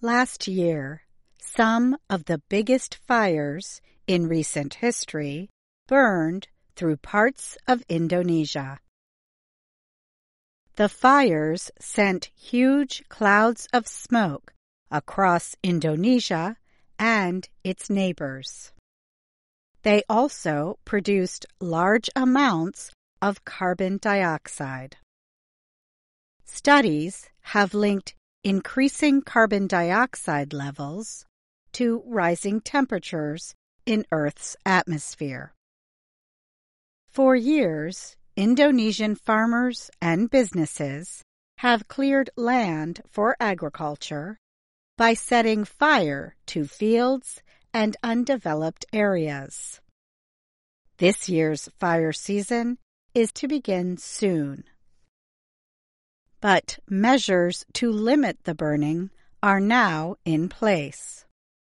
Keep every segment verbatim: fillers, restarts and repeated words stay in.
Last year, some of the biggest fires in recent history burned through parts of Indonesia. The fires sent huge clouds of smoke across Indonesia and its neighbors. They also produced large amounts of carbon dioxide. Studies have linked increasing carbon dioxide levels to rising temperatures in Earth's atmosphere. For years, Indonesian farmers and businesses have cleared land for agriculture by setting fire to fields and undeveloped areas. This year's fire season is to begin soon. But measures to limit the burning are now in place.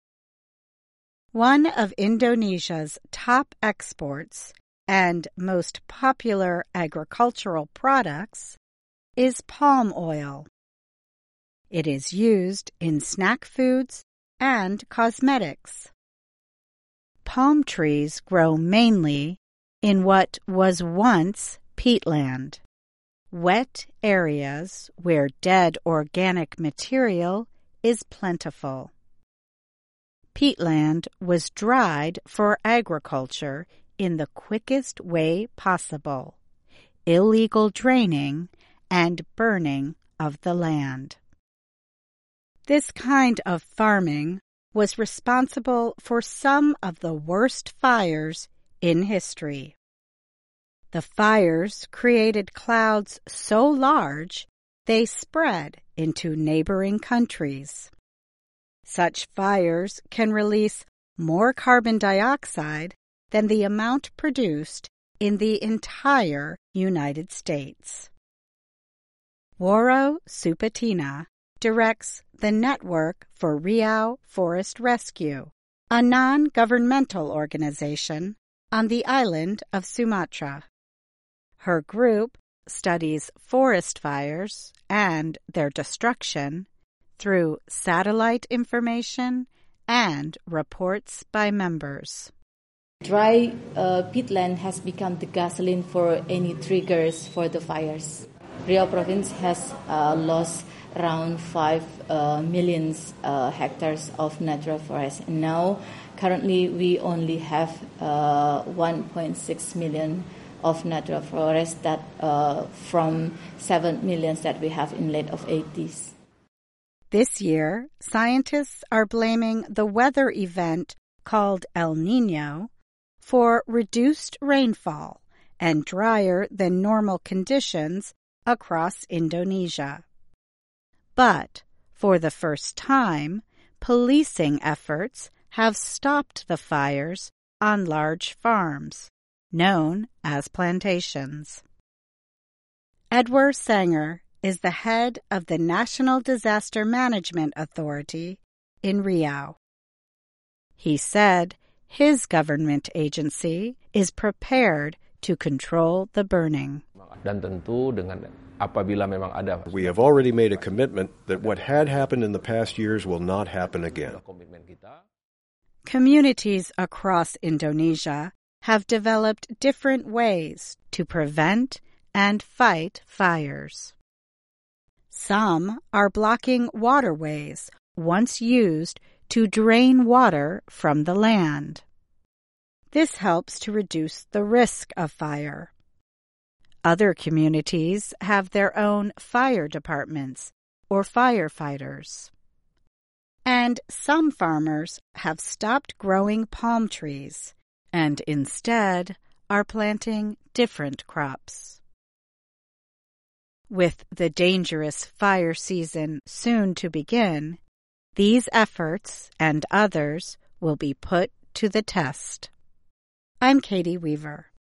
One of Indonesia's top exports and most popular agricultural products is palm oil. It is used in snack foods and cosmetics. Palm trees grow mainly in what was once peatland, wet areas where dead organic material is plentiful. Peatland was dried for agriculture in the quickest way possible, illegal draining and burning of the land. This kind of farming was responsible for some of the worst fires in history. The fires created clouds so large they spread into neighboring countries. Such fires can release more carbon dioxide than the amount produced in the entire United States. Woro Supatina directs the Network for Riau Forest Rescue, a non-governmental organization on the island of Sumatra. Her group studies forest fires and their destruction through satellite information and reports by members. Dry uh, peatland has become the gasoline for any triggers for the fires. Riau province has uh, lost around five uh, million uh, hectares of natural forest. And now, currently, we only have uh, one point six million of natural forest that uh, from seven million that we have in late of eighties. This year, scientists are blaming the weather event called El Niño for reduced rainfall and drier than normal conditions across Indonesia. But, for the first time, policing efforts have stopped the fires on large farms, known as plantations. Edward Sanger is the head of the National Disaster Management Authority in Riau. He said his government agency is prepared to control the burning. Dan tentu dengan apabila memang ada. We have already made a commitment that what had happened in the past years will not happen again. Communities across Indonesia have developed different ways to prevent and fight fires. Some are blocking waterways once used to drain water from the land. This helps to reduce the risk of fire. Other communities have their own fire departments or firefighters. And some farmers have stopped growing palm trees and instead are planting different crops. With the dangerous fire season soon to begin, these efforts and others will be put to the test. I'm Katie Weaver.